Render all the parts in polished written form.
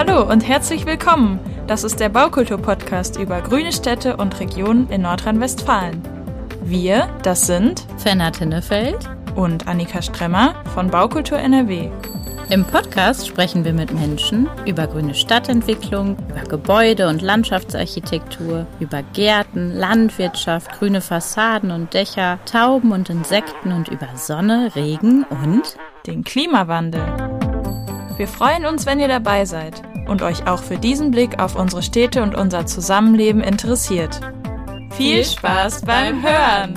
Hallo und herzlich willkommen. Das ist der Baukultur-Podcast über grüne Städte und Regionen in Nordrhein-Westfalen. Wir, das sind Fenna Tinnefeld und Annika Stremmer von Baukultur NRW. Im Podcast sprechen wir mit Menschen über grüne Stadtentwicklung, über Gebäude- und Landschaftsarchitektur, über Gärten, Landwirtschaft, grüne Fassaden und Dächer, Tauben und Insekten und über Sonne, Regen und den Klimawandel. Wir freuen uns, wenn ihr dabei seid und euch auch für diesen Blick auf unsere Städte und unser Zusammenleben interessiert. Viel Spaß beim Hören!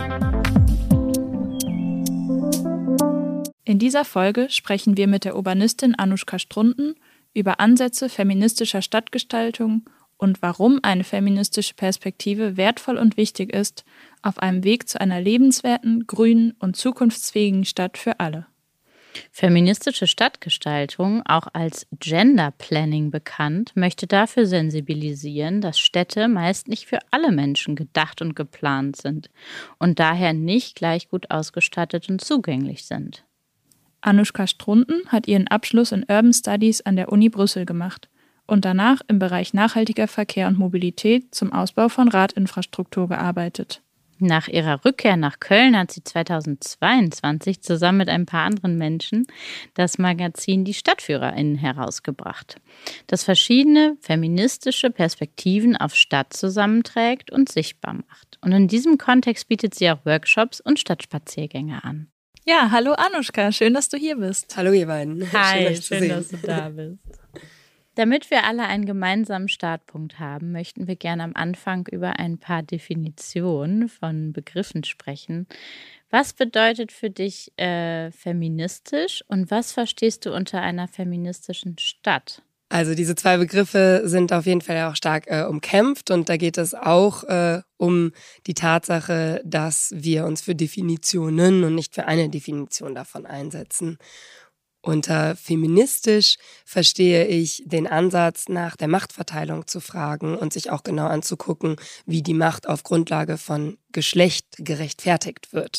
In dieser Folge sprechen wir mit der Urbanistin Anuschka Strunden über Ansätze feministischer Stadtgestaltung und warum eine feministische Perspektive wertvoll und wichtig ist, auf einem Weg zu einer lebenswerten, grünen und zukunftsfähigen Stadt für alle. Feministische Stadtgestaltung, auch als Gender Planning bekannt, möchte dafür sensibilisieren, dass Städte meist nicht für alle Menschen gedacht und geplant sind und daher nicht gleich gut ausgestattet und zugänglich sind. Anuschka Strunden hat ihren Abschluss in Urban Studies an der Uni Brüssel gemacht und danach im Bereich nachhaltiger Verkehr und Mobilität zum Ausbau von Radinfrastruktur gearbeitet. Nach ihrer Rückkehr nach Köln hat sie 2022 zusammen mit ein paar anderen Menschen das Magazin Die StadtführerInnen herausgebracht, das verschiedene feministische Perspektiven auf Stadt zusammenträgt und sichtbar macht. Und in diesem Kontext bietet sie auch Workshops und Stadtspaziergänge an. Ja, hallo Anuschka, schön, dass du hier bist. Hallo ihr beiden. Hi, schön, dass du da bist. Damit wir alle einen gemeinsamen Startpunkt haben, möchten wir gerne am Anfang über ein paar Definitionen von Begriffen sprechen. Was bedeutet für dich feministisch und was verstehst du unter einer feministischen Stadt? Also diese zwei Begriffe sind auf jeden Fall auch stark umkämpft und da geht es auch um die Tatsache, dass wir uns für Definitionen und nicht für eine Definition davon einsetzen. Unter feministisch verstehe ich den Ansatz, nach der Machtverteilung zu fragen und sich auch genau anzugucken, wie die Macht auf Grundlage von Geschlecht gerechtfertigt wird.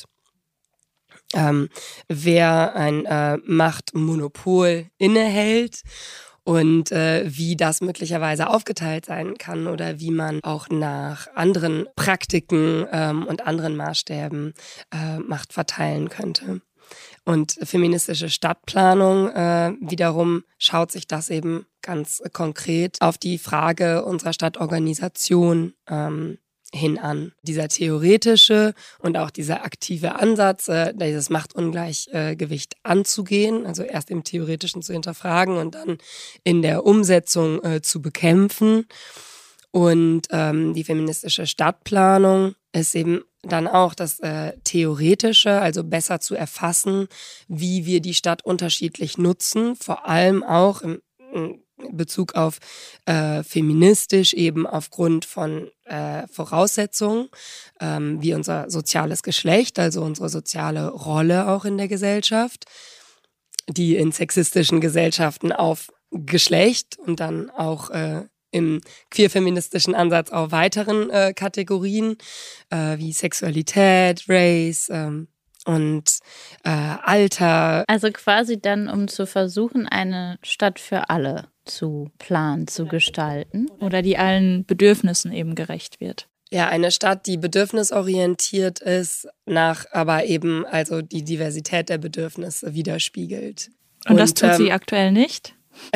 Wer ein Machtmonopol innehält und wie das möglicherweise aufgeteilt sein kann oder wie man auch nach anderen Praktiken und anderen Maßstäben Macht verteilen könnte. Und feministische Stadtplanung wiederum schaut sich das eben ganz konkret auf die Frage unserer Stadtorganisation hin an. Dieser theoretische und auch dieser aktive Ansatz, dieses Machtungleichgewicht anzugehen, also erst im Theoretischen zu hinterfragen und dann in der Umsetzung zu bekämpfen. Und die feministische Stadtplanung ist eben dann auch das Theoretische, also besser zu erfassen, wie wir die Stadt unterschiedlich nutzen, vor allem auch im Bezug auf feministisch, eben aufgrund von Voraussetzungen, wie unser soziales Geschlecht, also unsere soziale Rolle auch in der Gesellschaft, die in sexistischen Gesellschaften auf Geschlecht und dann auch im queer-feministischen Ansatz auch weiteren Kategorien wie Sexualität, Race und Alter. Also quasi dann, um zu versuchen, eine Stadt für alle zu planen, zu gestalten. Oder die allen Bedürfnissen eben gerecht wird. Ja, eine Stadt, die bedürfnisorientiert ist, aber eben also die Diversität der Bedürfnisse widerspiegelt. Und das tut sie aktuell nicht?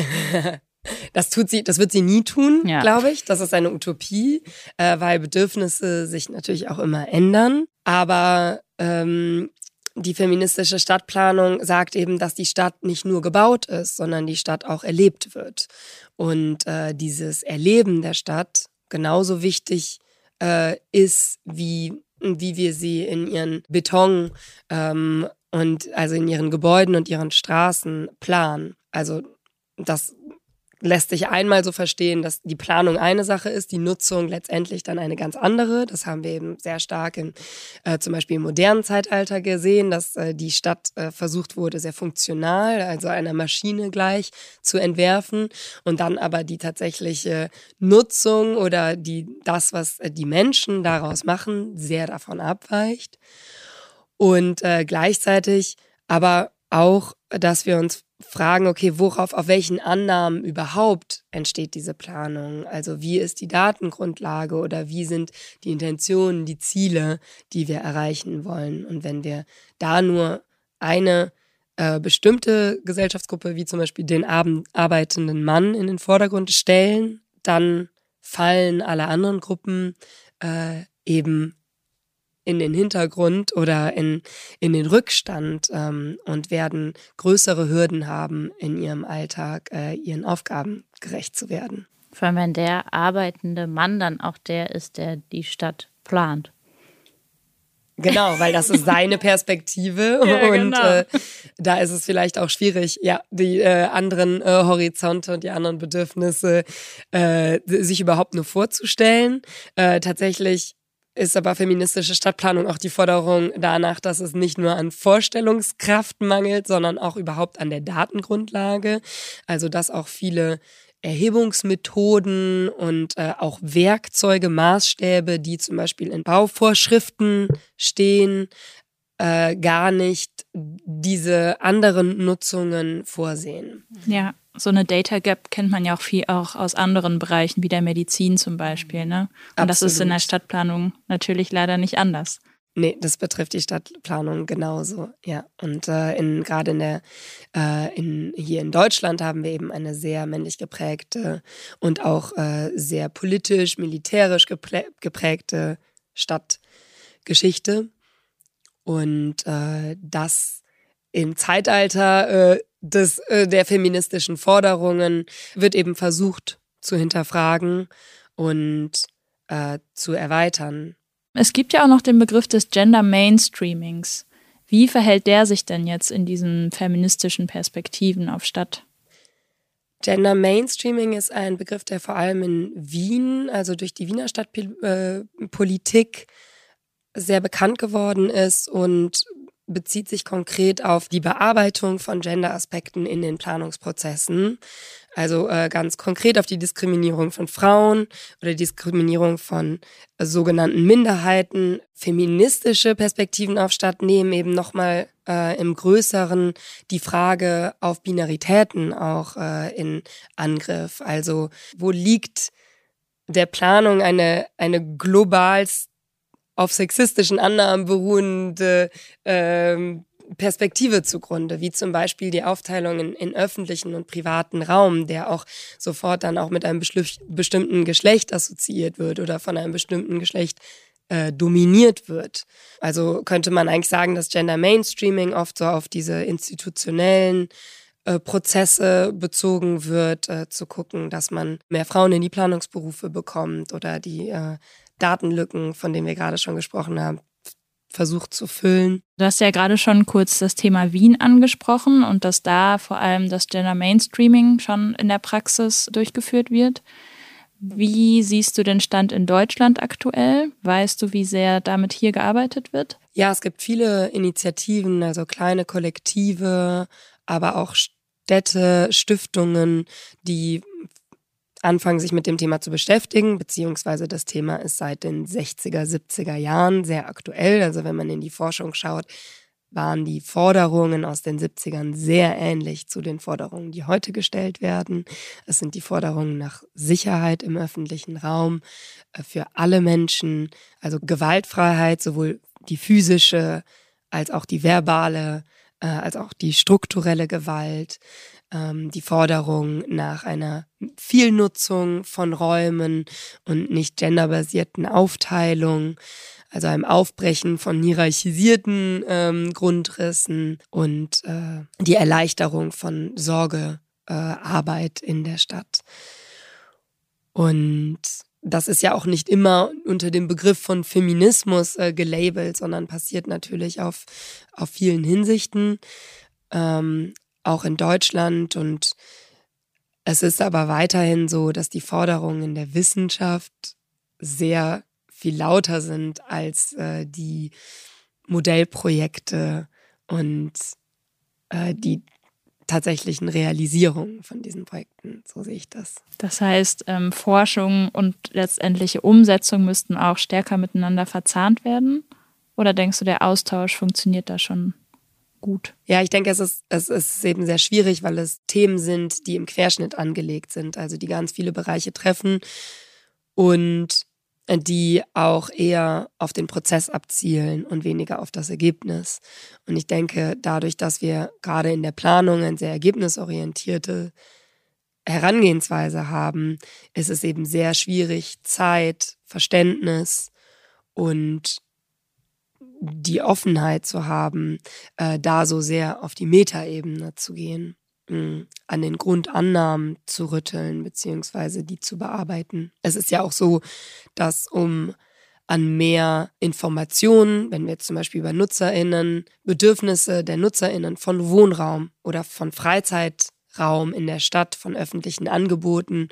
Das wird sie nie tun, glaube ich. Das ist eine Utopie, weil Bedürfnisse sich natürlich auch immer ändern. Aber die feministische Stadtplanung sagt eben, dass die Stadt nicht nur gebaut ist, sondern die Stadt auch erlebt wird. Und dieses Erleben der Stadt genauso wichtig ist, wie wir sie in ihren Beton und also in ihren Gebäuden und ihren Straßen planen. Also das lässt sich einmal so verstehen, dass die Planung eine Sache ist, die Nutzung letztendlich dann eine ganz andere. Das haben wir eben sehr stark zum Beispiel im modernen Zeitalter gesehen, dass die Stadt versucht wurde, sehr funktional, also einer Maschine gleich zu entwerfen und dann aber die tatsächliche Nutzung oder das, was die Menschen daraus machen, sehr davon abweicht. Und gleichzeitig aber auch dass wir uns fragen, okay, auf welchen Annahmen überhaupt entsteht diese Planung? Also wie ist die Datengrundlage oder wie sind die Intentionen, die Ziele, die wir erreichen wollen? Und wenn wir da nur eine bestimmte Gesellschaftsgruppe, wie zum Beispiel den arbeitenden Mann, in den Vordergrund stellen, dann fallen alle anderen Gruppen eben in den Hintergrund oder in den Rückstand und werden größere Hürden haben, in ihrem Alltag ihren Aufgaben gerecht zu werden. Vor allem, wenn der arbeitende Mann dann auch der ist, der die Stadt plant. Genau, weil das ist seine Perspektive Ja, und genau. Da ist es vielleicht auch schwierig, ja, die anderen Horizonte und die anderen Bedürfnisse sich überhaupt nur vorzustellen. Tatsächlich ist aber feministische Stadtplanung auch die Forderung danach, dass es nicht nur an Vorstellungskraft mangelt, sondern auch überhaupt an der Datengrundlage. Also dass auch viele Erhebungsmethoden und auch Werkzeuge, Maßstäbe, die zum Beispiel in Bauvorschriften stehen, gar nicht diese anderen Nutzungen vorsehen. Ja, so eine Data Gap kennt man ja auch viel auch aus anderen Bereichen, wie der Medizin zum Beispiel, ne? Und das ist in der Stadtplanung natürlich leider nicht anders. Nee, das betrifft die Stadtplanung genauso, ja. Und gerade hier in Deutschland haben wir eben eine sehr männlich geprägte und auch sehr politisch, militärisch geprägte Stadtgeschichte. Und das im Zeitalter der feministischen Forderungen wird eben versucht zu hinterfragen und zu erweitern. Es gibt ja auch noch den Begriff des Gender Mainstreamings. Wie verhält der sich denn jetzt in diesen feministischen Perspektiven auf Stadt? Gender Mainstreaming ist ein Begriff, der vor allem in Wien, also durch die Wiener Stadtpolitik, sehr bekannt geworden ist und bezieht sich konkret auf die Bearbeitung von Gender-Aspekten in den Planungsprozessen. Also ganz konkret auf die Diskriminierung von Frauen oder Diskriminierung von sogenannten Minderheiten. Feministische Perspektiven auf Stadt nehmen eben nochmal im Größeren die Frage auf Binaritäten auch in Angriff. Also wo liegt der Planung eine global auf sexistischen Annahmen beruhende Perspektive zugrunde, wie zum Beispiel die Aufteilung in öffentlichen und privaten Raum, der auch sofort dann auch mit einem bestimmten Geschlecht assoziiert wird oder von einem bestimmten Geschlecht dominiert wird. Also könnte man eigentlich sagen, dass Gender Mainstreaming oft so auf diese institutionellen Prozesse bezogen wird, zu gucken, dass man mehr Frauen in die Planungsberufe bekommt oder die Datenlücken, von denen wir gerade schon gesprochen haben, versucht zu füllen. Du hast ja gerade schon kurz das Thema Wien angesprochen und dass da vor allem das Gender Mainstreaming schon in der Praxis durchgeführt wird. Wie siehst du den Stand in Deutschland aktuell? Weißt du, wie sehr damit hier gearbeitet wird? Ja, es gibt viele Initiativen, also kleine Kollektive, aber auch Städte, Stiftungen, die anfangen, sich mit dem Thema zu beschäftigen, beziehungsweise das Thema ist seit den 60er, 70er Jahren sehr aktuell. Also wenn man in die Forschung schaut, waren die Forderungen aus den 70ern sehr ähnlich zu den Forderungen, die heute gestellt werden. Es sind die Forderungen nach Sicherheit im öffentlichen Raum für alle Menschen, also Gewaltfreiheit, sowohl die physische als auch die verbale, als auch die strukturelle Gewalt, die Forderung nach einer Vielnutzung von Räumen und nicht genderbasierten Aufteilung, also einem Aufbrechen von hierarchisierten Grundrissen und die Erleichterung von Sorgearbeit in der Stadt. Und das ist ja auch nicht immer unter dem Begriff von Feminismus gelabelt, sondern passiert natürlich auf vielen Hinsichten, auch in Deutschland. Und es ist aber weiterhin so, dass die Forderungen in der Wissenschaft sehr viel lauter sind als die Modellprojekte und die tatsächlichen Realisierungen von diesen Projekten. So sehe ich das. Das heißt, Forschung und letztendliche Umsetzung müssten auch stärker miteinander verzahnt werden? Oder denkst du, der Austausch funktioniert da schon gut? Ja, ich denke, es ist eben sehr schwierig, weil es Themen sind, die im Querschnitt angelegt sind, also die ganz viele Bereiche treffen und die auch eher auf den Prozess abzielen und weniger auf das Ergebnis. Und ich denke, dadurch, dass wir gerade in der Planung eine sehr ergebnisorientierte Herangehensweise haben, ist es eben sehr schwierig, Zeit, Verständnis und die Offenheit zu haben, da so sehr auf die Metaebene zu gehen, an den Grundannahmen zu rütteln, beziehungsweise die zu bearbeiten. Es ist ja auch so, dass um an mehr Informationen, wenn wir jetzt zum Beispiel über NutzerInnen, Bedürfnisse der NutzerInnen von Wohnraum oder von Freizeitraum in der Stadt, von öffentlichen Angeboten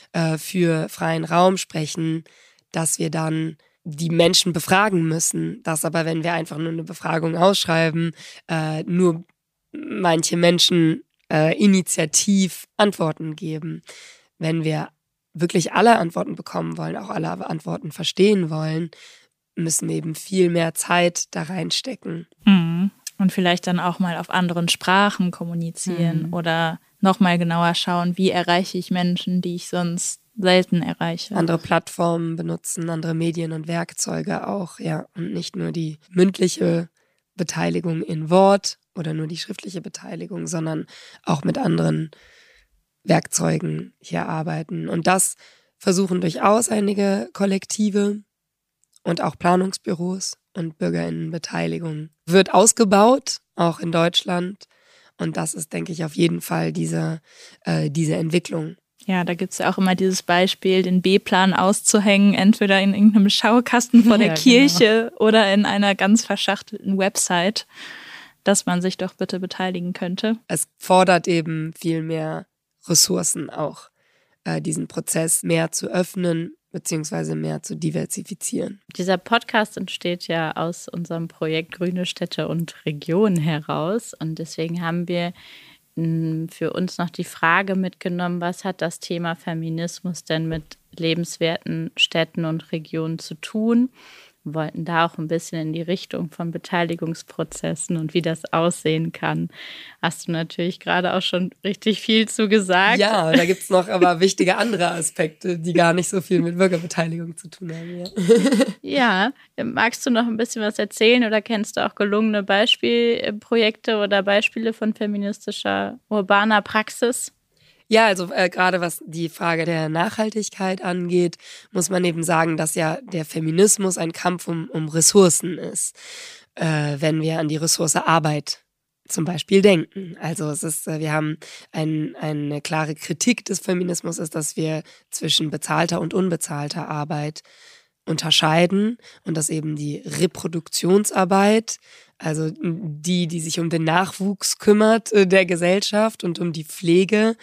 für freien Raum sprechen, dass wir dann die Menschen befragen müssen. Dass aber, wenn wir einfach nur eine Befragung ausschreiben, nur manche Menschen initiativ Antworten geben. Wenn wir wirklich alle Antworten bekommen wollen, auch alle Antworten verstehen wollen, müssen wir eben viel mehr Zeit da reinstecken. Und vielleicht dann auch mal auf anderen Sprachen kommunizieren oder nochmal genauer schauen, wie erreiche ich Menschen, die ich sonst selten erreiche. Andere Plattformen benutzen, andere Medien und Werkzeuge auch, ja. Und nicht nur die mündliche Beteiligung in Wort oder nur die schriftliche Beteiligung, sondern auch mit anderen Werkzeugen hier arbeiten. Und das versuchen durchaus einige Kollektive und auch Planungsbüros und BürgerInnenbeteiligung. Wird ausgebaut, auch in Deutschland. Und das ist, denke ich, auf jeden Fall diese Entwicklung. Ja, da gibt es ja auch immer dieses Beispiel, den B-Plan auszuhängen, entweder in irgendeinem Schaukasten vor der Kirche oder in einer ganz verschachtelten Website, dass man sich doch bitte beteiligen könnte. Es fordert eben viel mehr Ressourcen auch, diesen Prozess mehr zu öffnen beziehungsweise mehr zu diversifizieren. Dieser Podcast entsteht ja aus unserem Projekt Grüne Städte und Regionen heraus. Und deswegen haben wir für uns noch die Frage mitgenommen, was hat das Thema Feminismus denn mit lebenswerten Städten und Regionen zu tun? Wir wollten da auch ein bisschen in die Richtung von Beteiligungsprozessen und wie das aussehen kann. Hast du natürlich gerade auch schon richtig viel zu gesagt. Ja, da gibt es noch aber wichtige andere Aspekte, die gar nicht so viel mit Bürgerbeteiligung zu tun haben. Ja, magst du noch ein bisschen was erzählen oder kennst du auch gelungene Beispielprojekte oder Beispiele von feministischer urbaner Praxis? Ja, also gerade was die Frage der Nachhaltigkeit angeht, muss man eben sagen, dass ja der Feminismus ein Kampf um Ressourcen ist, wenn wir an die Ressource Arbeit zum Beispiel denken. Also wir haben eine klare Kritik des Feminismus ist, dass wir zwischen bezahlter und unbezahlter Arbeit unterscheiden und dass eben die Reproduktionsarbeit, also die sich um den Nachwuchs kümmert der Gesellschaft und um die Pflege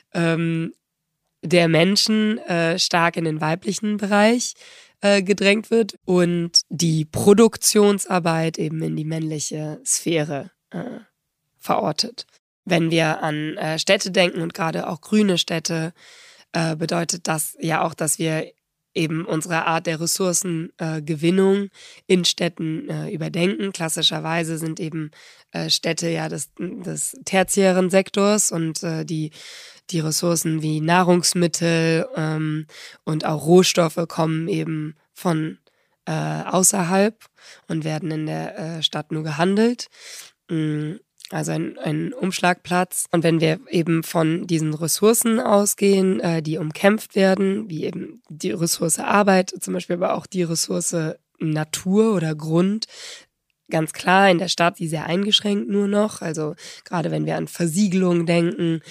der Menschen, stark in den weiblichen Bereich gedrängt wird und die Produktionsarbeit eben in die männliche Sphäre verortet. Wenn wir an Städte denken und gerade auch grüne Städte, bedeutet das ja auch, dass wir eben unsere Art der Ressourcengewinnung in Städten überdenken. Klassischerweise sind eben Städte ja des tertiären Sektors und die Ressourcen wie Nahrungsmittel und auch Rohstoffe kommen eben von außerhalb und werden in der Stadt nur gehandelt. Also ein Umschlagplatz. Und wenn wir eben von diesen Ressourcen ausgehen, die umkämpft werden, wie eben die Ressource Arbeit, zum Beispiel aber auch die Ressource Natur oder Grund, ganz klar in der Stadt die sehr eingeschränkt nur noch. Also gerade wenn wir an Versiegelung denken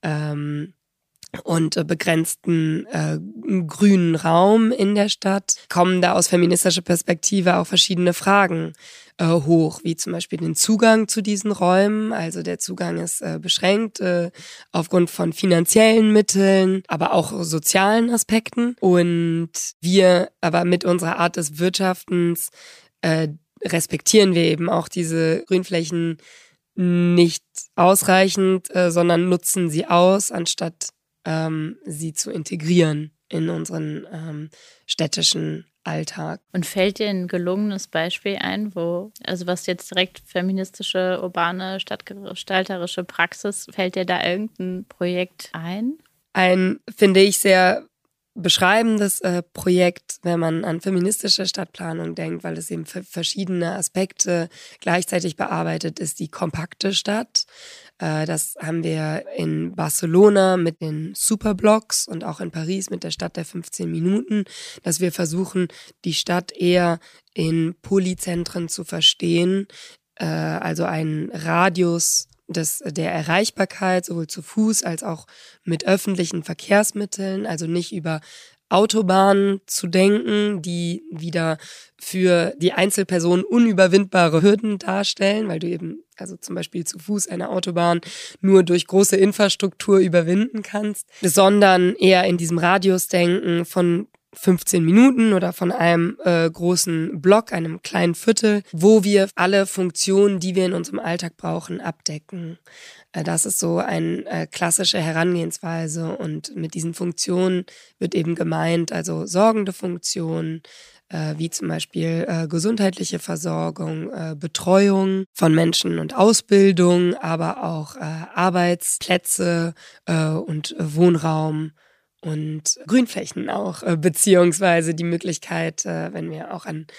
und begrenzten grünen Raum in der Stadt, kommen da aus feministischer Perspektive auch verschiedene Fragen hoch, wie zum Beispiel den Zugang zu diesen Räumen. Also der Zugang ist beschränkt aufgrund von finanziellen Mitteln, aber auch sozialen Aspekten. Und wir aber mit unserer Art des Wirtschaftens respektieren wir eben auch diese Grünflächen nicht ausreichend, sondern nutzen sie aus, anstatt sie zu integrieren in unseren städtischen Alltag. Und fällt dir ein gelungenes Beispiel ein, was jetzt direkt feministische, urbane, stadtgestalterische Praxis, fällt dir da irgendein Projekt ein? Ein, finde ich, sehr beschreibendes Projekt, wenn man an feministische Stadtplanung denkt, weil es eben verschiedene Aspekte gleichzeitig bearbeitet, ist die kompakte Stadt. Das haben wir in Barcelona mit den Superblocks und auch in Paris mit der Stadt der 15 Minuten, dass wir versuchen, die Stadt eher in Polyzentren zu verstehen, also einen Radius der Erreichbarkeit, sowohl zu Fuß als auch mit öffentlichen Verkehrsmitteln, also nicht über Autobahnen zu denken, die wieder für die Einzelperson unüberwindbare Hürden darstellen, weil du eben, also zum Beispiel zu Fuß eine Autobahn nur durch große Infrastruktur überwinden kannst, sondern eher in diesem Radius denken von 15 Minuten oder von einem großen Block, einem kleinen Viertel, wo wir alle Funktionen, die wir in unserem Alltag brauchen, abdecken. Das ist so eine klassische Herangehensweise und mit diesen Funktionen wird eben gemeint, also sorgende Funktionen, wie zum Beispiel gesundheitliche Versorgung, Betreuung von Menschen und Ausbildung, aber auch Arbeitsplätze und Wohnraum und Grünflächen auch, beziehungsweise die Möglichkeit, wenn wir auch an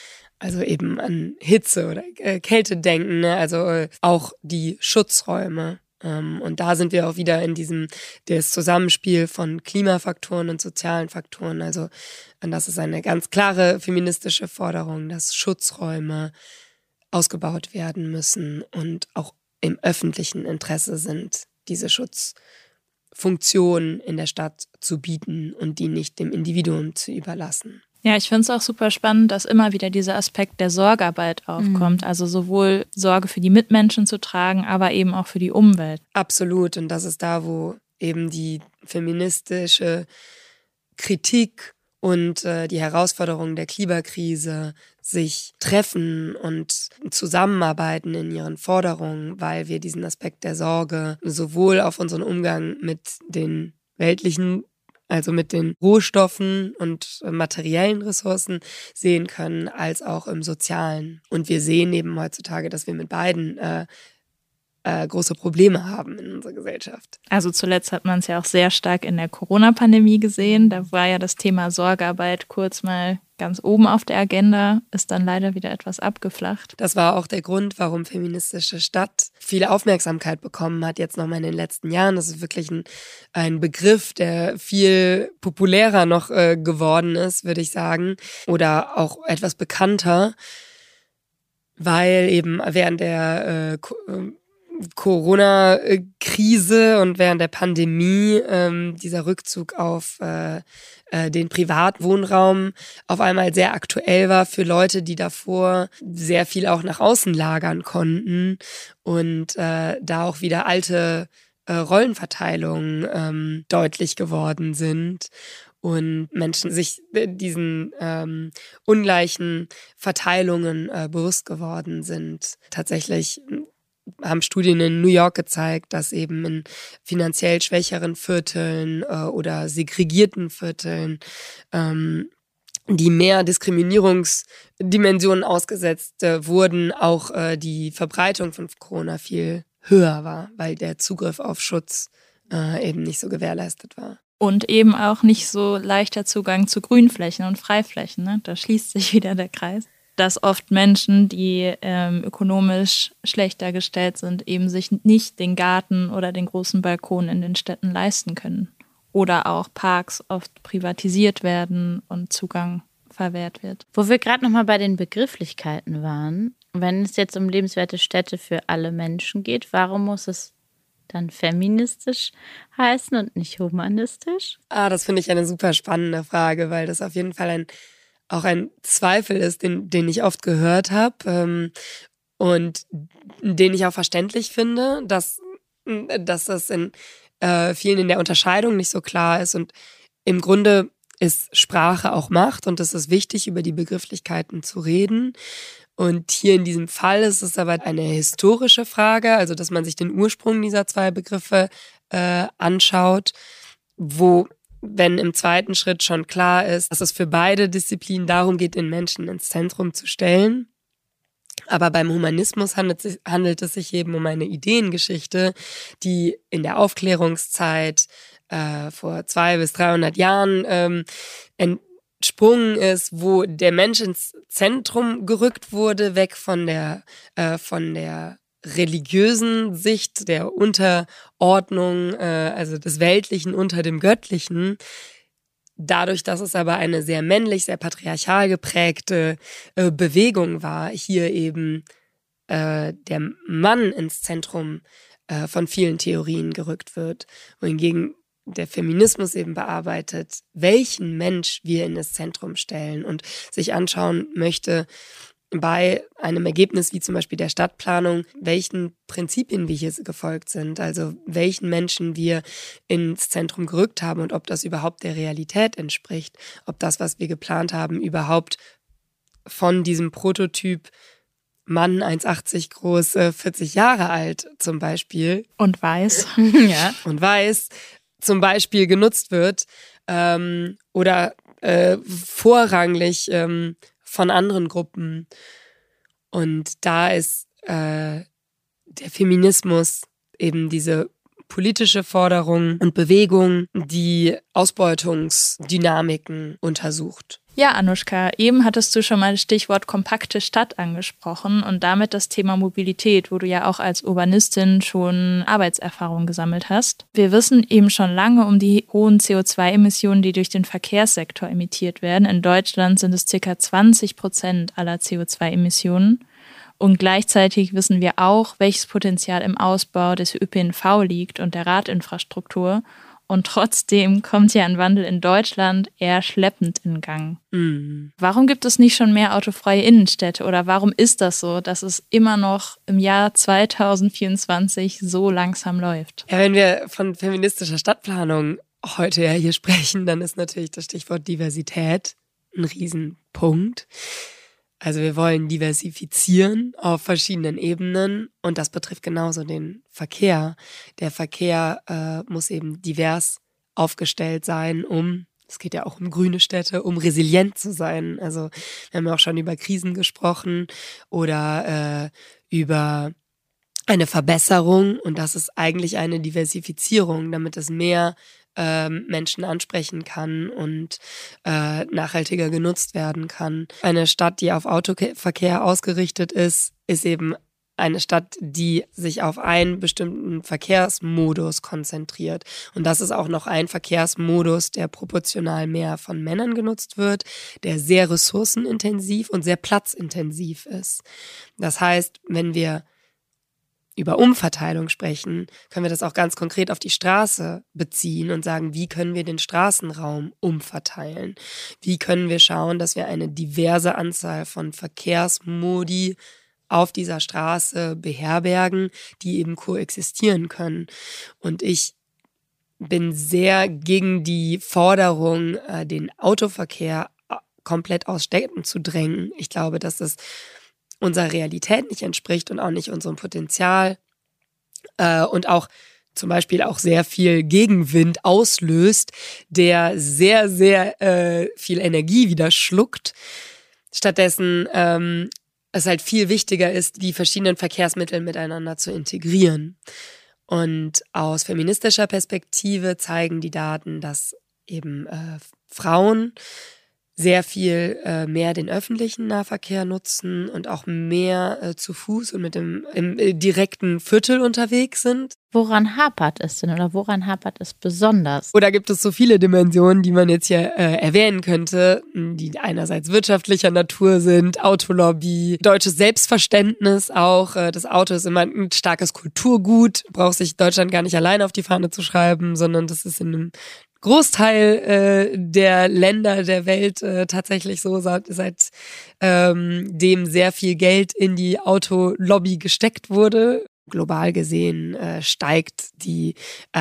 Hitze oder Kälte denken, ne? Also auch die Schutzräume. Und da sind wir auch wieder in das Zusammenspiel von Klimafaktoren und sozialen Faktoren. Also und das ist eine ganz klare feministische Forderung, dass Schutzräume ausgebaut werden müssen und auch im öffentlichen Interesse sind, diese Schutzfunktionen in der Stadt zu bieten und die nicht dem Individuum zu überlassen. Ja, ich finde es auch super spannend, dass immer wieder dieser Aspekt der Sorgearbeit aufkommt. Also sowohl Sorge für die Mitmenschen zu tragen, aber eben auch für die Umwelt. Absolut. Und das ist da, wo eben die feministische Kritik und die Herausforderungen der Klimakrise sich treffen und zusammenarbeiten in ihren Forderungen, weil wir diesen Aspekt der Sorge sowohl auf unseren Umgang mit den weltlichen, also mit den Rohstoffen und materiellen Ressourcen sehen können, als auch im Sozialen. Und wir sehen eben heutzutage, dass wir mit beiden große Probleme haben in unserer Gesellschaft. Also zuletzt hat man es ja auch sehr stark in der Corona-Pandemie gesehen. Da war ja das Thema Sorgearbeit kurz mal ganz oben auf der Agenda, ist dann leider wieder etwas abgeflacht. Das war auch der Grund, warum feministische Stadt viel Aufmerksamkeit bekommen hat, jetzt nochmal in den letzten Jahren. Das ist wirklich ein Begriff, der viel populärer noch geworden ist, würde ich sagen, oder auch etwas bekannter, weil eben während der Corona-Krise und während der Pandemie dieser Rückzug auf den Privatwohnraum auf einmal sehr aktuell war für Leute, die davor sehr viel auch nach außen lagern konnten und da auch wieder alte Rollenverteilungen deutlich geworden sind. Und Menschen sich diesen ungleichen Verteilungen bewusst geworden sind. Tatsächlich haben Studien in New York gezeigt, dass eben in finanziell schwächeren Vierteln oder segregierten Vierteln, die mehr Diskriminierungsdimensionen ausgesetzt wurden, auch die Verbreitung von Corona viel höher war, weil der Zugriff auf Schutz eben nicht so gewährleistet war. Und eben auch nicht so leichter Zugang zu Grünflächen und Freiflächen. Ne? Da schließt sich wieder der Kreis. Dass oft Menschen, die ökonomisch schlechter gestellt sind, eben sich nicht den Garten oder den großen Balkon in den Städten leisten können. Oder auch Parks oft privatisiert werden und Zugang verwehrt wird. Wo wir gerade nochmal bei den Begrifflichkeiten waren, wenn es jetzt um lebenswerte Städte für alle Menschen geht, warum muss es dann feministisch heißen und nicht humanistisch? Das finde ich eine super spannende Frage, weil das auf jeden Fall auch ein Zweifel ist, den ich oft gehört habe und den ich auch verständlich finde, dass das in vielen in der Unterscheidung nicht so klar ist. Und im Grunde ist Sprache auch Macht und es ist wichtig, über die Begrifflichkeiten zu reden. Und hier in diesem Fall ist es aber eine historische Frage, also dass man sich den Ursprung dieser zwei Begriffe anschaut, wo wenn im zweiten Schritt schon klar ist, dass es für beide Disziplinen darum geht, den Menschen ins Zentrum zu stellen. Aber beim Humanismus handelt es sich eben um eine Ideengeschichte, die in der Aufklärungszeit vor 200 bis 300 Jahren entsprungen ist, wo der Mensch ins Zentrum gerückt wurde, weg von der religiösen Sicht der Unterordnung, also des Weltlichen unter dem Göttlichen. Dadurch, dass es aber eine sehr männlich, sehr patriarchal geprägte Bewegung war, hier eben der Mann ins Zentrum von vielen Theorien gerückt wird, wohingegen der Feminismus eben bearbeitet, welchen Mensch wir in das Zentrum stellen und sich anschauen möchte, bei einem Ergebnis wie zum Beispiel der Stadtplanung, welchen Prinzipien wir hier gefolgt sind, also welchen Menschen wir ins Zentrum gerückt haben und ob das überhaupt der Realität entspricht, ob das, was wir geplant haben, überhaupt von diesem Prototyp Mann 1,80 groß, 40 Jahre alt zum Beispiel. Und weiß. Ja. Und weiß zum Beispiel genutzt wird oder vorrangig von anderen Gruppen. Und da ist der Feminismus eben diese politische Forderung und Bewegung, die Ausbeutungsdynamiken untersucht. Ja, Anushka, eben hattest du schon mal das Stichwort kompakte Stadt angesprochen und damit das Thema Mobilität, wo du ja auch als Urbanistin schon Arbeitserfahrung gesammelt hast. Wir wissen eben schon lange um die hohen CO2-Emissionen, die durch den Verkehrssektor emittiert werden. In Deutschland sind es ca. 20% aller CO2-Emissionen. Und gleichzeitig wissen wir auch, welches Potenzial im Ausbau des ÖPNV liegt und der Radinfrastruktur. Und trotzdem kommt ja ein Wandel in Deutschland eher schleppend in Gang. Mhm. Warum gibt es nicht schon mehr autofreie Innenstädte? Oder warum ist das so, dass es immer noch im Jahr 2024 so langsam läuft? Ja, wenn wir von feministischer Stadtplanung heute ja hier sprechen, dann ist natürlich das Stichwort Diversität ein Riesenpunkt. Also wir wollen diversifizieren auf verschiedenen Ebenen und das betrifft genauso den Verkehr. Der Verkehr muss eben divers aufgestellt sein, es geht ja auch um grüne Städte, um resilient zu sein. Also wir haben ja auch schon über Krisen gesprochen oder über eine Verbesserung und das ist eigentlich eine Diversifizierung, damit es mehr Menschen ansprechen kann und nachhaltiger genutzt werden kann. Eine Stadt, die auf Autoverkehr ausgerichtet ist, ist eben eine Stadt, die sich auf einen bestimmten Verkehrsmodus konzentriert. Und das ist auch noch ein Verkehrsmodus, der proportional mehr von Männern genutzt wird, der sehr ressourcenintensiv und sehr platzintensiv ist. Das heißt, wenn wir über Umverteilung sprechen, können wir das auch ganz konkret auf die Straße beziehen und sagen, wie können wir den Straßenraum umverteilen? Wie können wir schauen, dass wir eine diverse Anzahl von Verkehrsmodi auf dieser Straße beherbergen, die eben koexistieren können? Und ich bin sehr gegen die Forderung, den Autoverkehr komplett aus Städten zu drängen. Ich glaube, dass das unserer Realität nicht entspricht und auch nicht unserem Potenzial und auch zum Beispiel auch sehr viel Gegenwind auslöst, der sehr, sehr viel Energie wieder schluckt. Stattdessen es halt viel wichtiger ist, die verschiedenen Verkehrsmittel miteinander zu integrieren. Und aus feministischer Perspektive zeigen die Daten, dass eben Frauen sehr viel mehr den öffentlichen Nahverkehr nutzen und auch mehr zu Fuß und im direkten Viertel unterwegs sind. Woran hapert es denn oder woran hapert es besonders? Oder gibt es so viele Dimensionen, die man jetzt hier erwähnen könnte, die einerseits wirtschaftlicher Natur sind, Autolobby, deutsches Selbstverständnis auch. Das Auto ist immer ein starkes Kulturgut, braucht sich Deutschland gar nicht alleine auf die Fahne zu schreiben, sondern das ist in einem Großteil der Länder der Welt tatsächlich so, seit dem sehr viel Geld in die Autolobby gesteckt wurde. Global gesehen steigt die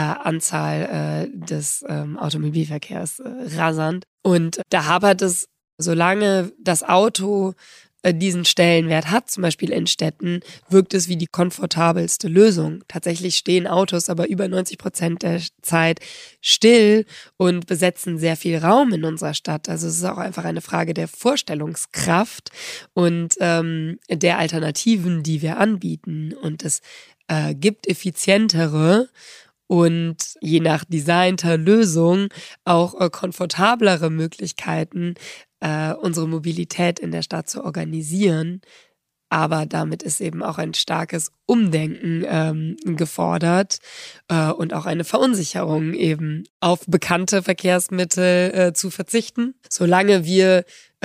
Anzahl des Automobilverkehrs rasant. Und da hapert es, solange das Auto diesen Stellenwert hat, zum Beispiel in Städten, wirkt es wie die komfortabelste Lösung. Tatsächlich stehen Autos aber über 90% der Zeit still und besetzen sehr viel Raum in unserer Stadt. Also es ist auch einfach eine Frage der Vorstellungskraft und der Alternativen, die wir anbieten. Und es gibt effizientere und je nach designter Lösung auch komfortablere Möglichkeiten, unsere Mobilität in der Stadt zu organisieren. Aber damit ist eben auch ein starkes Umdenken gefordert und auch eine Verunsicherung eben auf bekannte Verkehrsmittel zu verzichten. Solange wir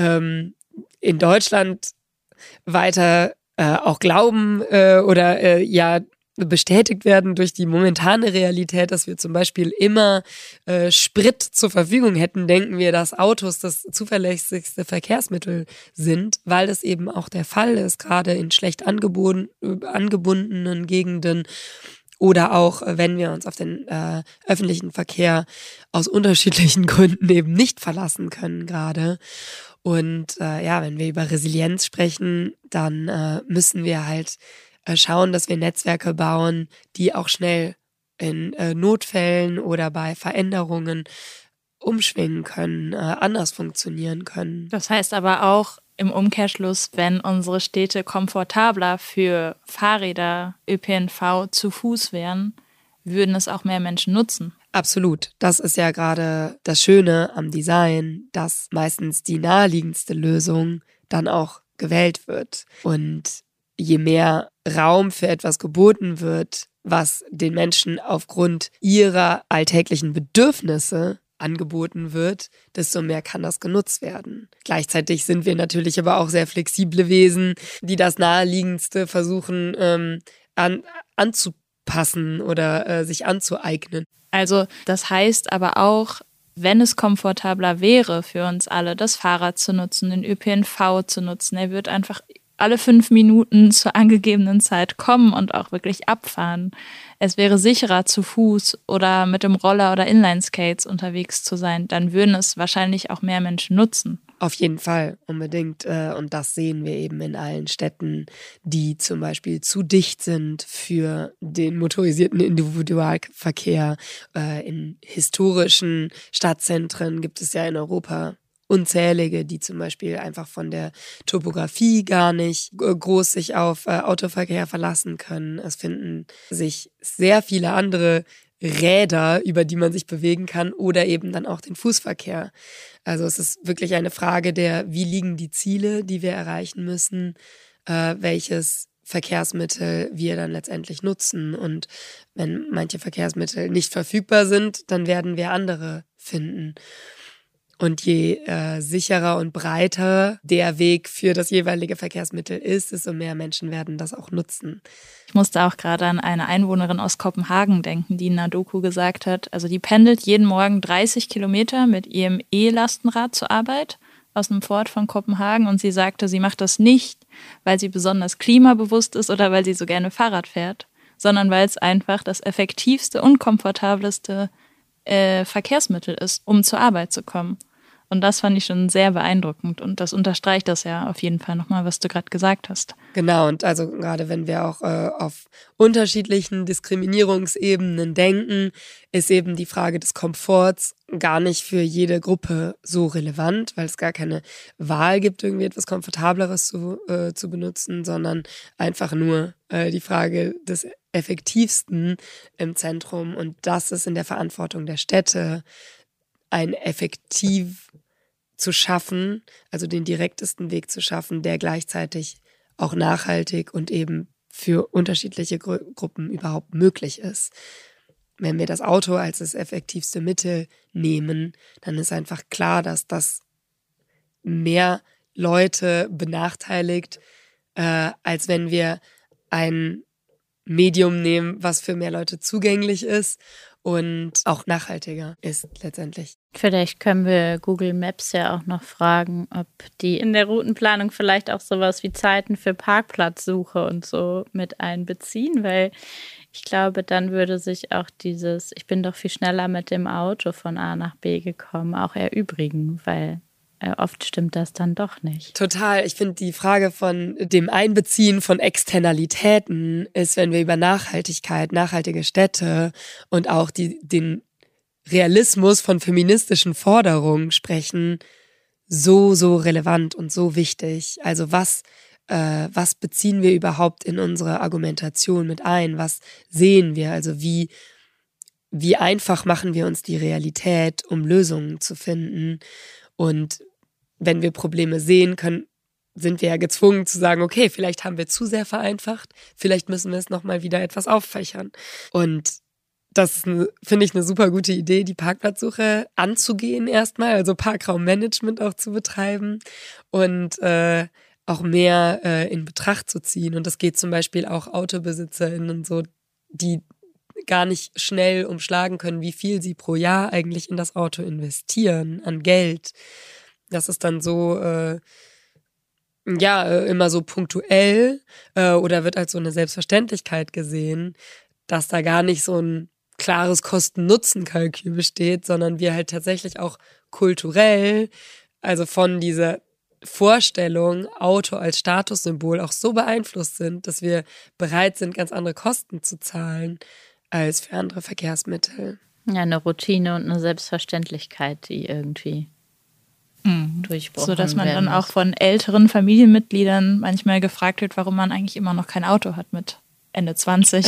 in Deutschland weiter auch glauben oder bestätigt werden durch die momentane Realität, dass wir zum Beispiel immer Sprit zur Verfügung hätten, denken wir, dass Autos das zuverlässigste Verkehrsmittel sind, weil das eben auch der Fall ist, gerade in schlecht angebundenen Gegenden oder auch, wenn wir uns auf den öffentlichen Verkehr aus unterschiedlichen Gründen eben nicht verlassen können gerade. Und wenn wir über Resilienz sprechen, dann müssen wir halt schauen, dass wir Netzwerke bauen, die auch schnell in Notfällen oder bei Veränderungen umschwingen können, anders funktionieren können. Das heißt aber auch im Umkehrschluss, wenn unsere Städte komfortabler für Fahrräder, ÖPNV zu Fuß wären, würden es auch mehr Menschen nutzen. Absolut. Das ist ja gerade das Schöne am Design, dass meistens die naheliegendste Lösung dann auch gewählt wird. Und je mehr Raum für etwas geboten wird, was den Menschen aufgrund ihrer alltäglichen Bedürfnisse angeboten wird, desto mehr kann das genutzt werden. Gleichzeitig sind wir natürlich aber auch sehr flexible Wesen, die das Naheliegendste versuchen anzupassen oder sich anzueignen. Also das heißt aber auch, wenn es komfortabler wäre für uns alle, das Fahrrad zu nutzen, den ÖPNV zu nutzen, er wird einfach alle 5 Minuten zur angegebenen Zeit kommen und auch wirklich abfahren. Es wäre sicherer, zu Fuß oder mit dem Roller oder Inlineskates unterwegs zu sein. Dann würden es wahrscheinlich auch mehr Menschen nutzen. Auf jeden Fall, unbedingt. Und das sehen wir eben in allen Städten, die zum Beispiel zu dicht sind für den motorisierten Individualverkehr. In historischen Stadtzentren gibt es ja in Europa unzählige, die zum Beispiel einfach von der Topografie gar nicht groß sich auf Autoverkehr verlassen können. Es finden sich sehr viele andere Räder, über die man sich bewegen kann oder eben dann auch den Fußverkehr. Also es ist wirklich eine Frage wie liegen die Ziele, die wir erreichen müssen, welches Verkehrsmittel wir dann letztendlich nutzen. Und wenn manche Verkehrsmittel nicht verfügbar sind, dann werden wir andere finden. Und je sicherer und breiter der Weg für das jeweilige Verkehrsmittel ist, desto mehr Menschen werden das auch nutzen. Ich musste auch gerade an eine Einwohnerin aus Kopenhagen denken, die in einer Doku gesagt hat, also die pendelt jeden Morgen 30 Kilometer mit ihrem E-Lastenrad zur Arbeit aus einem Vorort von Kopenhagen und sie sagte, sie macht das nicht, weil sie besonders klimabewusst ist oder weil sie so gerne Fahrrad fährt, sondern weil es einfach das effektivste und komfortabelste Verkehrsmittel ist, um zur Arbeit zu kommen. Und das fand ich schon sehr beeindruckend und das unterstreicht das ja auf jeden Fall nochmal, was du gerade gesagt hast. Genau, und also gerade wenn wir auch auf unterschiedlichen Diskriminierungsebenen denken, ist eben die Frage des Komforts gar nicht für jede Gruppe so relevant, weil es gar keine Wahl gibt, irgendwie etwas Komfortableres zu benutzen, sondern einfach nur die Frage des Effektivsten im Zentrum. Und das ist in der Verantwortung der Städte, ein effektiv zu schaffen, also den direktesten Weg zu schaffen, der gleichzeitig auch nachhaltig und eben für unterschiedliche Gruppen überhaupt möglich ist. Wenn wir das Auto als das effektivste Mittel nehmen, dann ist einfach klar, dass das mehr Leute benachteiligt, als wenn wir ein Medium nehmen, was für mehr Leute zugänglich ist und auch nachhaltiger ist letztendlich. Vielleicht können wir Google Maps ja auch noch fragen, ob die in der Routenplanung vielleicht auch sowas wie Zeiten für Parkplatzsuche und so mit einbeziehen, weil ich glaube, dann würde sich auch ich bin doch viel schneller mit dem Auto von A nach B gekommen, auch erübrigen, weil oft stimmt das dann doch nicht. Total. Ich finde, die Frage von dem Einbeziehen von Externalitäten ist, wenn wir über Nachhaltigkeit, nachhaltige Städte und auch den Realismus von feministischen Forderungen sprechen, so relevant und so wichtig. Also was beziehen wir überhaupt in unsere Argumentation mit ein? Was sehen wir? Also wie einfach machen wir uns die Realität, um Lösungen zu finden? Und wenn wir Probleme sehen können, sind wir ja gezwungen zu sagen, okay, vielleicht haben wir zu sehr vereinfacht, vielleicht müssen wir es nochmal wieder etwas auffächern. Und das ist, finde ich, eine super gute Idee, die Parkplatzsuche anzugehen erstmal, also Parkraummanagement auch zu betreiben und auch mehr in Betracht zu ziehen. Und das geht zum Beispiel auch AutobesitzerInnen und so, die gar nicht schnell umschlagen können, wie viel sie pro Jahr eigentlich in das Auto investieren an Geld. Das ist dann so, immer so punktuell oder wird als so eine Selbstverständlichkeit gesehen, dass da gar nicht so ein klares Kosten-Nutzen-Kalkül besteht, sondern wir halt tatsächlich auch kulturell, also von dieser Vorstellung, Auto als Statussymbol auch so beeinflusst sind, dass wir bereit sind, ganz andere Kosten zu zahlen als für andere Verkehrsmittel. Ja, eine Routine und eine Selbstverständlichkeit, die irgendwie durchbrochen so dass man werden dann muss. auch von älteren Familienmitgliedern manchmal gefragt wird, warum man eigentlich immer noch kein Auto hat mit Ende 20.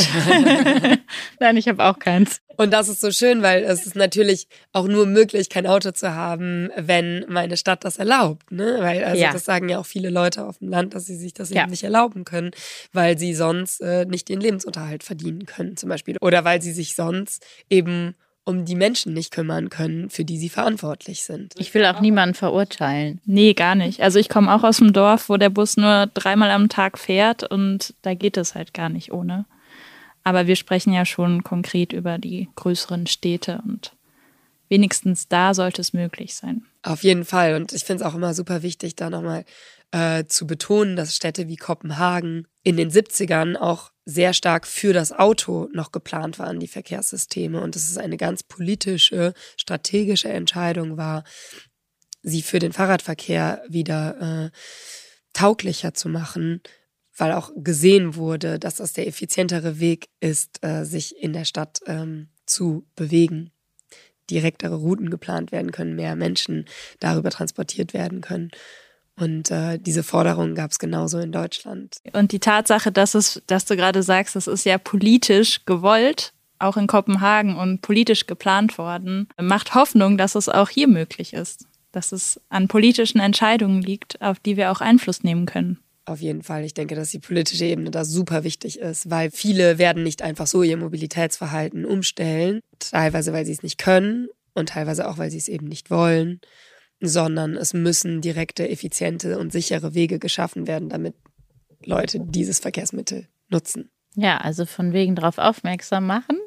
Nein, ich habe auch keins. Und das ist so schön, weil es ist natürlich auch nur möglich, kein Auto zu haben, wenn meine Stadt das erlaubt, ne? Weil das sagen ja auch viele Leute auf dem Land, dass sie sich das eben nicht erlauben können, weil sie sonst nicht den Lebensunterhalt verdienen können zum Beispiel. Oder weil sie sich sonst eben um die Menschen nicht kümmern können, für die sie verantwortlich sind. Ich will auch niemanden verurteilen. Nee, gar nicht. Also ich komme auch aus dem Dorf, wo der Bus nur 3-mal am Tag fährt und da geht es halt gar nicht ohne. Aber wir sprechen ja schon konkret über die größeren Städte und wenigstens da sollte es möglich sein. Auf jeden Fall. Und ich finde es auch immer super wichtig, da nochmal zu betonen, dass Städte wie Kopenhagen in den 70ern auch sehr stark für das Auto noch geplant waren, die Verkehrssysteme. Und dass es eine ganz politische, strategische Entscheidung war, sie für den Fahrradverkehr wieder tauglicher zu machen, weil auch gesehen wurde, dass das der effizientere Weg ist, sich in der Stadt zu bewegen. Direktere Routen geplant werden können, mehr Menschen darüber transportiert werden können. Und diese Forderungen gab es genauso in Deutschland. Und die Tatsache, dass du gerade sagst, das ist ja politisch gewollt, auch in Kopenhagen und politisch geplant worden, macht Hoffnung, dass es auch hier möglich ist. Dass es an politischen Entscheidungen liegt, auf die wir auch Einfluss nehmen können. Auf jeden Fall. Ich denke, dass die politische Ebene da super wichtig ist, weil viele werden nicht einfach so ihr Mobilitätsverhalten umstellen, teilweise, weil sie es nicht können und teilweise auch, weil sie es eben nicht wollen, sondern es müssen direkte, effiziente und sichere Wege geschaffen werden, damit Leute dieses Verkehrsmittel nutzen. Ja, also von wegen drauf aufmerksam machen.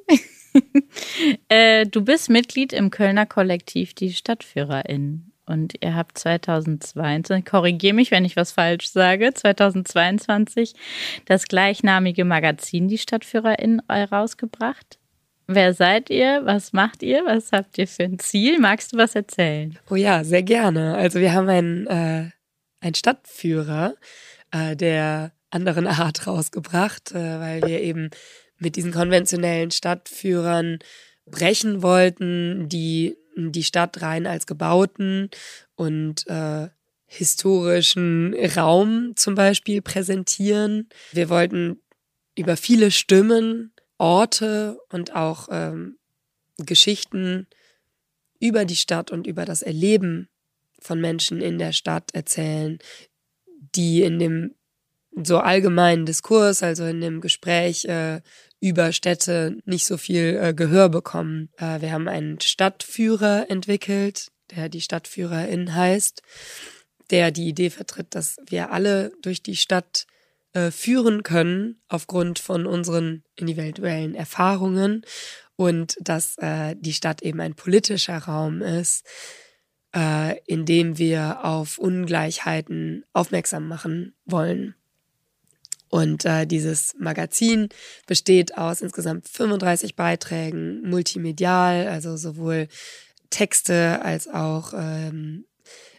Du bist Mitglied im Kölner Kollektiv Die StadtführerInnen. Und ihr habt 2022, korrigiere mich, wenn ich was falsch sage, 2022 das gleichnamige Magazin Die StadtführerInnen rausgebracht. Wer seid ihr? Was macht ihr? Was habt ihr für ein Ziel? Magst du was erzählen? Oh ja, sehr gerne. Also wir haben einen Stadtführer der anderen Art rausgebracht, weil wir eben mit diesen konventionellen Stadtführern brechen wollten, die die Stadt rein als gebauten und historischen Raum zum Beispiel präsentieren. Wir wollten über viele Stimmen, Orte und auch Geschichten über die Stadt und über das Erleben von Menschen in der Stadt erzählen, die in dem so allgemeinen Diskurs, also in dem Gespräch über Städte nicht so viel Gehör bekommen. Wir haben einen Stadtführer entwickelt, der die StadtführerInnen heißt, der die Idee vertritt, dass wir alle durch die Stadt führen können aufgrund von unseren individuellen Erfahrungen und dass die Stadt eben ein politischer Raum ist, in dem wir auf Ungleichheiten aufmerksam machen wollen. Und dieses Magazin besteht aus insgesamt 35 Beiträgen, multimedial, also sowohl Texte als auch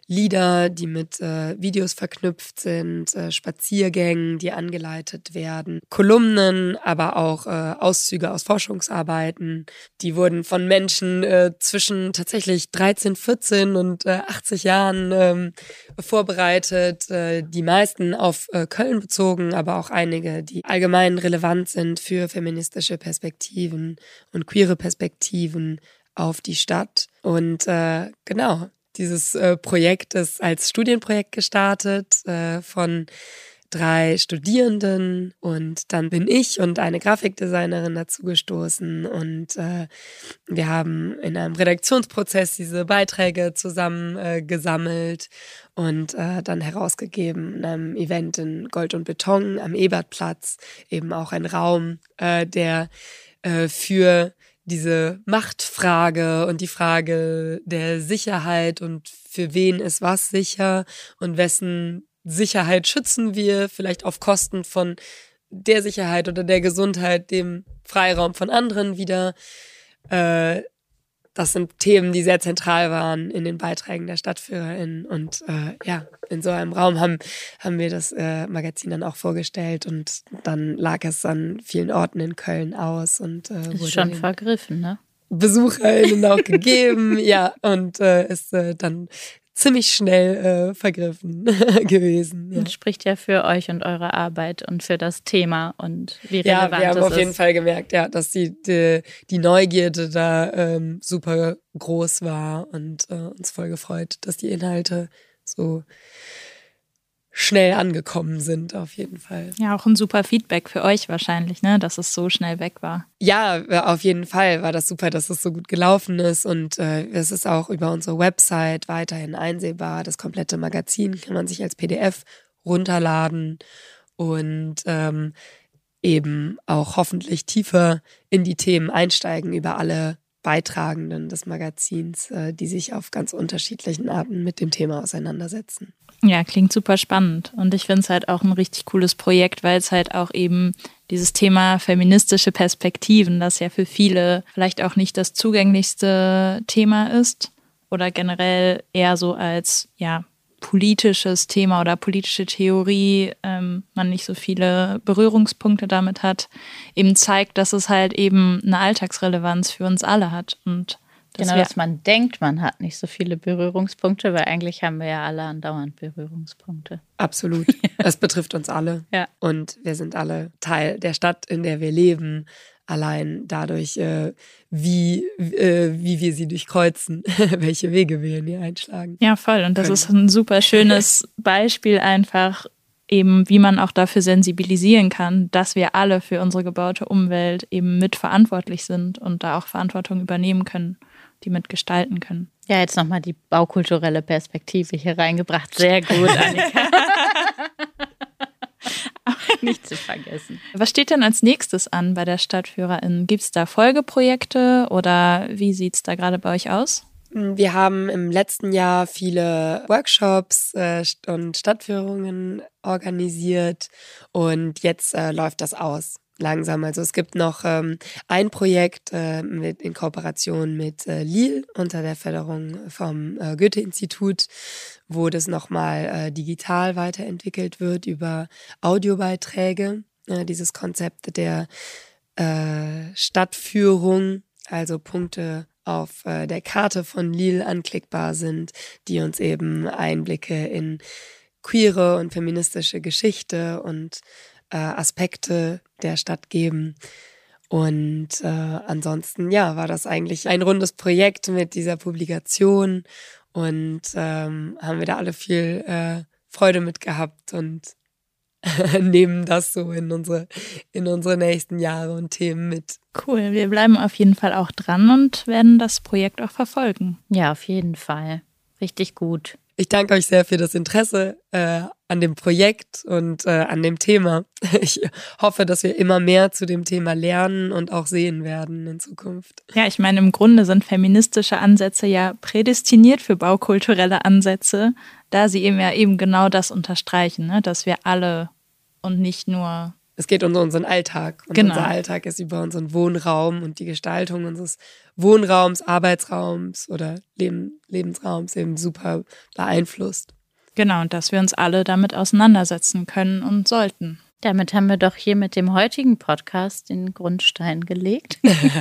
Lieder, die mit Videos verknüpft sind, Spaziergängen, die angeleitet werden, Kolumnen, aber auch Auszüge aus Forschungsarbeiten. Die wurden von Menschen zwischen tatsächlich 13, 14 und 80 Jahren vorbereitet. Die meisten auf Köln bezogen, aber auch einige, die allgemein relevant sind für feministische Perspektiven und queere Perspektiven auf die Stadt. Und genau, dieses Projekt ist als Studienprojekt gestartet von 3 Studierenden und dann bin ich und eine Grafikdesignerin dazu gestoßen und wir haben in einem Redaktionsprozess diese Beiträge zusammen gesammelt und dann herausgegeben in einem Event in Gold und Beton am Ebertplatz, eben auch ein Raum, der für diese Machtfrage und die Frage der Sicherheit und für wen ist was sicher und wessen Sicherheit schützen wir, vielleicht auf Kosten von der Sicherheit oder der Gesundheit, dem Freiraum von anderen wieder. Das sind Themen, die sehr zentral waren in den Beiträgen der StadtführerInnen. Und in so einem Raum haben wir das Magazin dann auch vorgestellt und dann lag es an vielen Orten in Köln aus. Und ist schon vergriffen, ne? BesucherInnen auch gegeben, ja, und ist dann ziemlich schnell vergriffen gewesen. Ja. Das spricht ja für euch und eure Arbeit und für das Thema und wie relevant ja, wir haben das auf jeden Fall gemerkt, ja, dass die Neugierde da super groß war und uns voll gefreut, dass die Inhalte so schnell angekommen sind, auf jeden Fall. Ja, auch ein super Feedback für euch wahrscheinlich, ne, dass es so schnell weg war. Ja, auf jeden Fall war das super, dass es so gut gelaufen ist und es ist auch über unsere Website weiterhin einsehbar. Das komplette Magazin kann man sich als PDF runterladen und eben auch hoffentlich tiefer in die Themen einsteigen über alle Beitragenden des Magazins, die sich auf ganz unterschiedlichen Arten mit dem Thema auseinandersetzen. Ja, klingt super spannend. Und ich finde es halt auch ein richtig cooles Projekt, weil es halt auch eben dieses Thema feministische Perspektiven, das ja für viele vielleicht auch nicht das zugänglichste Thema ist oder generell eher so als politisches Thema oder politische Theorie, man nicht so viele Berührungspunkte damit hat, eben zeigt, dass es halt eben eine Alltagsrelevanz für uns alle hat. Und dass man denkt, man hat nicht so viele Berührungspunkte, weil eigentlich haben wir ja alle andauernd Berührungspunkte. Absolut. Es betrifft uns alle. Ja. Und wir sind alle Teil der Stadt, in der wir leben. Allein dadurch, wie wir sie durchkreuzen, welche Wege wir in ihr einschlagen. Ja, voll. Und das ist ein super schönes Beispiel einfach, eben wie man auch dafür sensibilisieren kann, dass wir alle für unsere gebaute Umwelt eben mitverantwortlich sind und da auch Verantwortung übernehmen können, die mitgestalten können. Ja, jetzt nochmal die baukulturelle Perspektive hier reingebracht. Sehr gut, Annika. Nicht zu vergessen. Was steht denn als nächstes an bei der StadtführerInnen? Gibt es da Folgeprojekte oder wie sieht es da gerade bei euch aus? Wir haben im letzten Jahr viele Workshops und Stadtführungen organisiert und jetzt läuft das aus. Langsam. Also es gibt noch ein Projekt in Kooperation mit Lille unter der Förderung vom Goethe-Institut, wo das nochmal digital weiterentwickelt wird über Audiobeiträge. Dieses Konzept der Stadtführung, also Punkte auf der Karte von Lille anklickbar sind, die uns eben Einblicke in queere und feministische Geschichte und Aspekte der Stadt geben. Und ansonsten, war das eigentlich ein rundes Projekt mit dieser Publikation und haben wir da alle viel Freude mit gehabt und nehmen das so in unsere nächsten Jahre und Themen mit. Cool, wir bleiben auf jeden Fall auch dran und werden das Projekt auch verfolgen. Ja, auf jeden Fall. Richtig gut. Ich danke euch sehr für das Interesse an dem Projekt und an dem Thema. Ich hoffe, dass wir immer mehr zu dem Thema lernen und auch sehen werden in Zukunft. Ja, ich meine, im Grunde sind feministische Ansätze ja prädestiniert für baukulturelle Ansätze, da sie eben genau das unterstreichen, ne? Dass wir alle und nicht nur Es geht um unseren Alltag. Und unser Alltag ist über unseren Wohnraum und die Gestaltung unseres Wohnraums, Arbeitsraums oder Lebensraums eben super beeinflusst. Genau, und dass wir uns alle damit auseinandersetzen können und sollten. Damit haben wir doch hier mit dem heutigen Podcast den Grundstein gelegt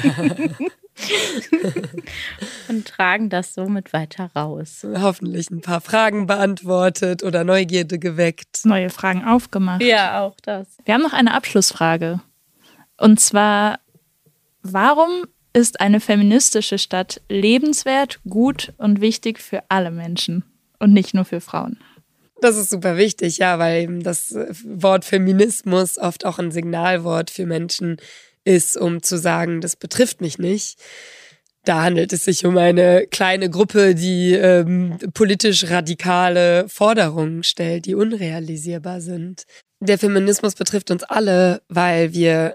und tragen das somit weiter raus. Hoffentlich ein paar Fragen beantwortet oder Neugierde geweckt. Neue Fragen aufgemacht. Ja, auch das. Wir haben noch eine Abschlussfrage. Und zwar, warum ist eine feministische Stadt lebenswert, gut und wichtig für alle Menschen und nicht nur für Frauen? Das ist super wichtig, ja, weil eben das Wort Feminismus oft auch ein Signalwort für Menschen ist, um zu sagen, das betrifft mich nicht. Da handelt es sich um eine kleine Gruppe, die politisch radikale Forderungen stellt, die unrealisierbar sind. Der Feminismus betrifft uns alle, weil wir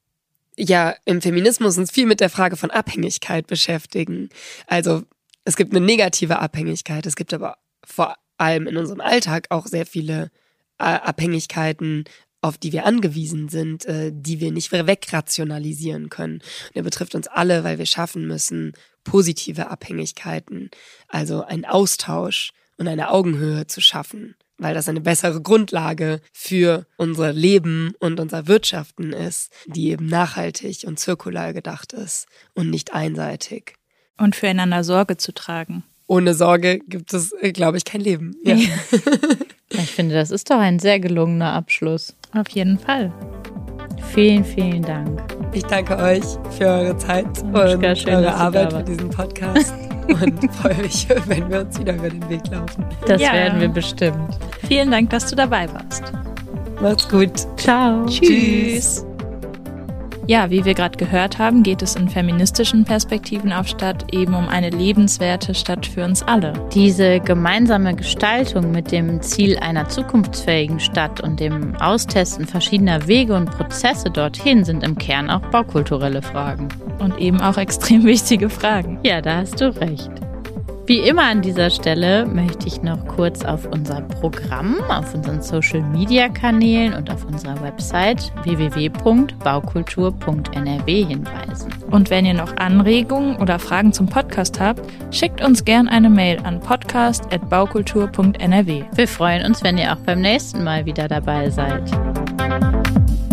ja im Feminismus uns viel mit der Frage von Abhängigkeit beschäftigen. Also es gibt eine negative Abhängigkeit, es gibt aber vor allem in unserem Alltag auch sehr viele Abhängigkeiten, auf die wir angewiesen sind, die wir nicht wegrationalisieren können. Und der betrifft uns alle, weil wir schaffen müssen, positive Abhängigkeiten, also einen Austausch und eine Augenhöhe zu schaffen, weil das eine bessere Grundlage für unser Leben und unser Wirtschaften ist, die eben nachhaltig und zirkular gedacht ist und nicht einseitig. Und füreinander Sorge zu tragen. Ohne Sorge gibt es, glaube ich, kein Leben. Ja. Ich finde, das ist doch ein sehr gelungener Abschluss. Auf jeden Fall. Vielen, vielen Dank. Ich danke euch für eure Zeit und eure Arbeit für diesen Podcast und freue mich, wenn wir uns wieder über den Weg laufen. Das werden wir bestimmt. Vielen Dank, dass du dabei warst. Macht's gut. Ciao. Tschüss. Ja, wie wir gerade gehört haben, geht es in feministischen Perspektiven auf Stadt eben um eine lebenswerte Stadt für uns alle. Diese gemeinsame Gestaltung mit dem Ziel einer zukunftsfähigen Stadt und dem Austesten verschiedener Wege und Prozesse dorthin sind im Kern auch baukulturelle Fragen. Und eben auch extrem wichtige Fragen. Ja, da hast du recht. Wie immer an dieser Stelle möchte ich noch kurz auf unser Programm, auf unseren Social-Media-Kanälen und auf unserer Website www.baukultur.nrw hinweisen. Und wenn ihr noch Anregungen oder Fragen zum Podcast habt, schickt uns gern eine Mail an podcast@baukultur.nrw. Wir freuen uns, wenn ihr auch beim nächsten Mal wieder dabei seid.